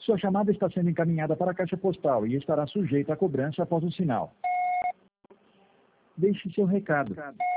Sua chamada está sendo encaminhada para a caixa postal e estará sujeita a cobrança após o sinal. Deixe seu recado.